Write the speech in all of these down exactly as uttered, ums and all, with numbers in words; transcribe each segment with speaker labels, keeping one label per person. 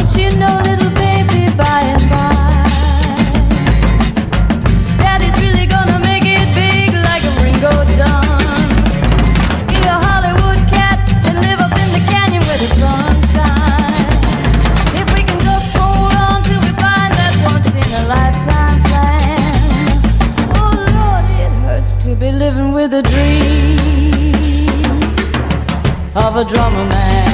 Speaker 1: Don't you know, little baby, by and by, Daddy's really gonna make it big like a Ringo Dunn. Be a Hollywood cat and live up in the canyon where the sun shines. If we can just hold on till we find that once in a lifetime plan. Oh Lord, it hurts to be living with a dream of a drummer man.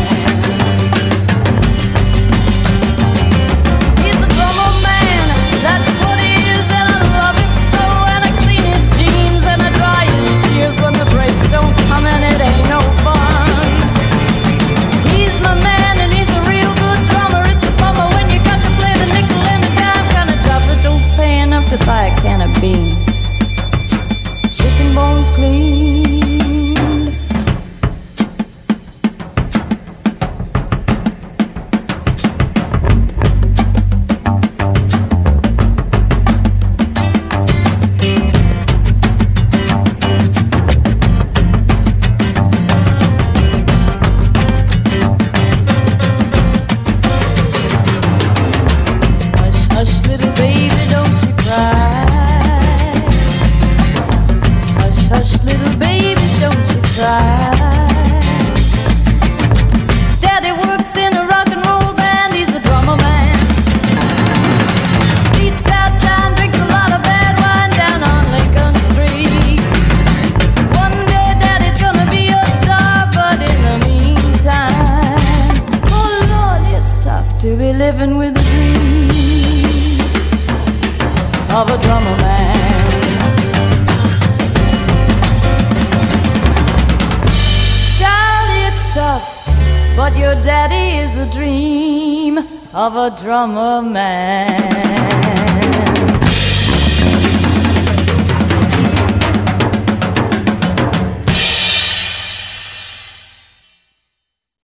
Speaker 1: To buy a can of beans, chicken bones cleaned. Hush, hush, little baby, don't you cry. Hush, hush, little baby, don't you cry. Daddy works in a rock and roll band, he's a drummer man. Beats out time, drinks a lot of bad wine down on Lincoln Street. One day Daddy's gonna be a star, but in the meantime, oh Lord, it's tough to be living with a dream of a drummer man. Child, it's tough, but your daddy is a dream of a drummer man.